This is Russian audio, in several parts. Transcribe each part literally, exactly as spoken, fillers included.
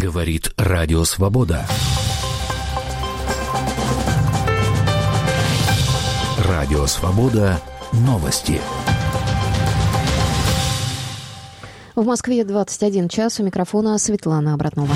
Говорит Радио Свобода. Радио Свобода. Новости. В Москве двадцать один час. У микрофона Светлана Обратнова.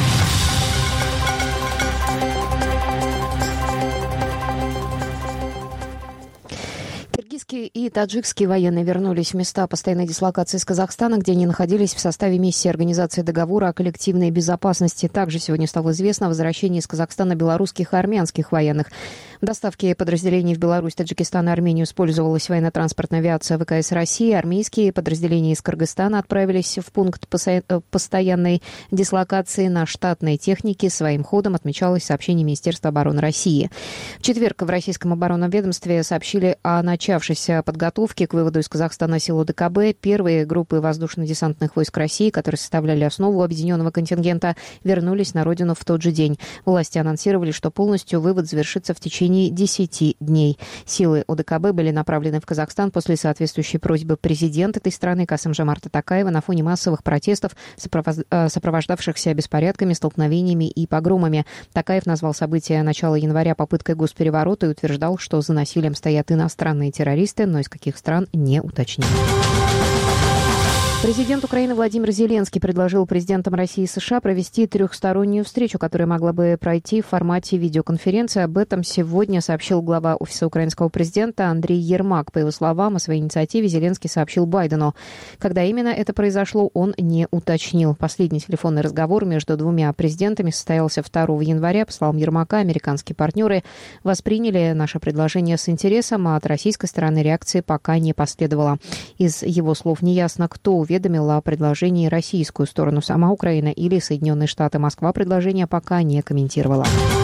Киргизские и таджикские военные вернулись в места постоянной дислокации из Казахстана, где они находились в составе миссии Организации договора о коллективной безопасности. Также сегодня стало известно о возвращении из Казахстана белорусских и армянских военных. В доставке подразделений в Беларусь, Таджикистан и Армению использовалась военно-транспортная авиация ВКС России. Армейские подразделения из Кыргызстана отправились в пункт постоянной дислокации на штатной технике. Своим ходом отмечалось сообщение Министерства обороны России. В четверг в российском оборонном ведомстве сообщили о начавшейся подготовке к выводу из Казахстана сил ОДКБ. Первые группы воздушно-десантных войск России, которые составляли основу объединенного контингента, вернулись на родину в тот же день. Власти анонсировали, что полностью вывод завершится в течение десяти дней. Силы ОДКБ были направлены в Казахстан после соответствующей просьбы президента этой страны Касым-Жомарта Токаева на фоне массовых протестов, сопровождавшихся беспорядками, столкновениями и погромами. Токаев назвал события начала января попыткой госпереворота и утверждал, что за насилием стоят иностранные террористы, но из каких стран не уточнил. Президент Украины Владимир Зеленский предложил президентам России и США провести трехстороннюю встречу, которая могла бы пройти в формате видеоконференции. Об этом сегодня сообщил глава Офиса украинского президента Андрей Ермак. По его словам, о своей инициативе Зеленский сообщил Байдену. Когда именно это произошло, он не уточнил. Последний телефонный разговор между двумя президентами состоялся второго января. По словам Ермака, американские партнеры восприняли наше предложение с интересом, а от российской стороны реакции пока не последовало. Из его слов неясно, кто уведомила о предложении российскую сторону, сама Украина или Соединенные Штаты. Москва предложение пока не комментировала.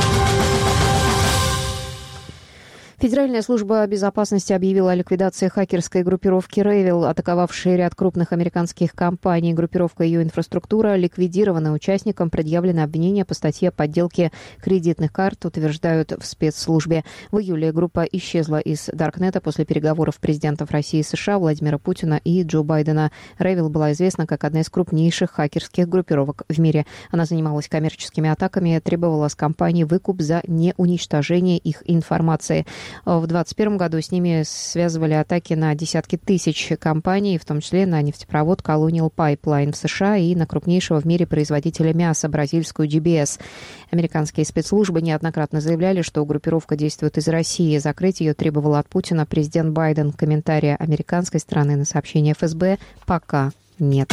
Федеральная служба безопасности объявила о ликвидации хакерской группировки Revil, атаковавшей ряд крупных американских компаний. Группировка и ее инфраструктура ликвидированы. Участникам предъявлены обвинения по статье о подделке кредитных карт, утверждают в спецслужбе. В июле группа исчезла из Даркнета после переговоров президентов России и США Владимира Путина и Джо Байдена. Revil была известна как одна из крупнейших хакерских группировок в мире. Она занималась коммерческими атаками, требовала с компаний выкуп за неуничтожение их информации. В две тысячи двадцать первом году с ними связывали атаки на десятки тысяч компаний, в том числе на нефтепровод Colonial Pipeline в США и на крупнейшего в мире производителя мяса бразильскую джи би эс. Американские спецслужбы неоднократно заявляли, что группировка действует из России. Закрыть ее требовал от Путина президент Байден. Комментария американской стороны на сообщение эф эс бэ пока нет.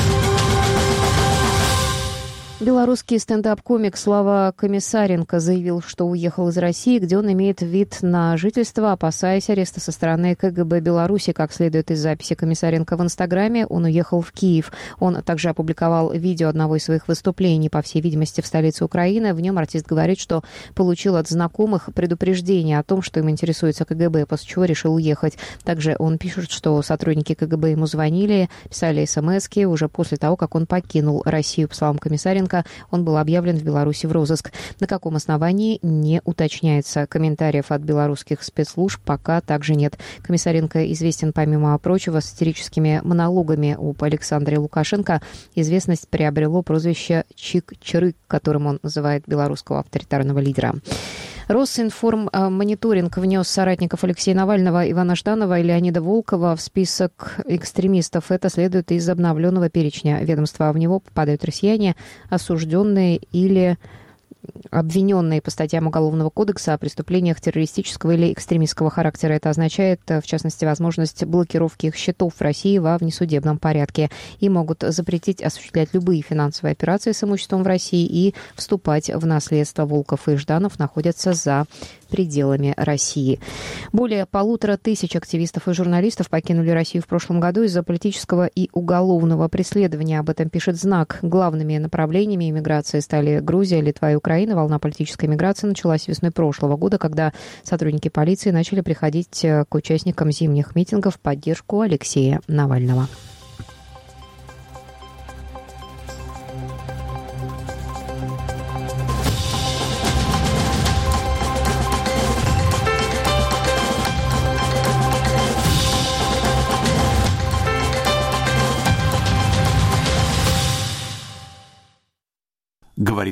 Белорусский стендап-комик Слава Комиссаренко заявил, что уехал из России, где он имеет вид на жительство, опасаясь ареста со стороны ка гэ бэ Беларуси. Как следует из записи Комиссаренко в Инстаграме, он уехал в Киев. Он также опубликовал видео одного из своих выступлений, по всей видимости, в столице Украины. В нем артист говорит, что получил от знакомых предупреждение о том, что им интересуется ка гэ бэ, после чего решил уехать. Также он пишет, что сотрудники ка гэ бэ ему звонили, писали смски уже после того, как он покинул Россию. По словам Комиссаренко, он был объявлен в Беларуси в розыск. На каком основании, не уточняется. Комментариев от белорусских спецслужб пока также нет. Комиссаренко известен, помимо прочего, сатирическими монологами об Александре Лукашенко. Известность приобрело прозвище Чик-Чирык, которым он называет белорусского авторитарного лидера. Росинформмониторинг внес соратников Алексея Навального, Ивана Жданова и Леонида Волкова в список экстремистов. Это следует из обновленного перечня ведомства. В него попадают россияне, осужденные или обвиненные по статьям Уголовного кодекса о преступлениях террористического или экстремистского характера. Это означает, в частности, возможность блокировки их счетов в России во внесудебном порядке. И могут запретить осуществлять любые финансовые операции с имуществом в России и вступать в наследство. Волков и Жданов находятся за пределами России. Более полутора тысяч активистов и журналистов покинули Россию в прошлом году из-за политического и уголовного преследования. Об этом пишет «Знак». Главными направлениями иммиграции стали Грузия, Литва и Украина. Волна политической миграции началась весной прошлого года, когда сотрудники полиции начали приходить к участникам зимних митингов в поддержку Алексея Навального.